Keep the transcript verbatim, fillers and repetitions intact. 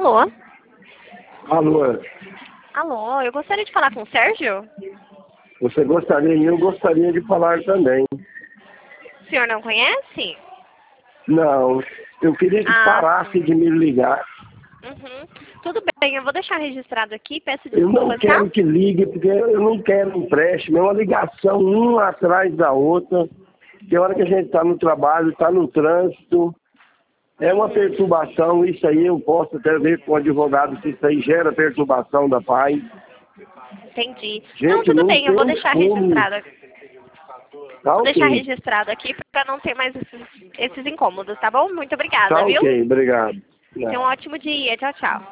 Alô? Alô, Alô, eu gostaria de falar com o Sérgio? você gostaria e eu gostaria de falar também. O senhor não conhece? Não, eu queria que Ah, parasse de me ligar. Uhum. Tudo bem, eu vou deixar registrado aqui, peço Eu não desculpas, quero tá? que ligue, porque eu não quero empréstimo, é uma ligação uma atrás da outra. Tem hora que a gente está no trabalho, está no trânsito. É uma Uhum. perturbação, isso aí eu posso até ver com o advogado se isso aí gera perturbação da paz. Entendi. Não, Gente, tudo não bem, eu vou tem deixar como. registrado. Tá Vou deixar ok, registrado aqui para não ter mais esses, esses incômodos, tá bom? Muito obrigada, tá viu? ok, obrigado. Tenha um ótimo dia. Tchau, tchau.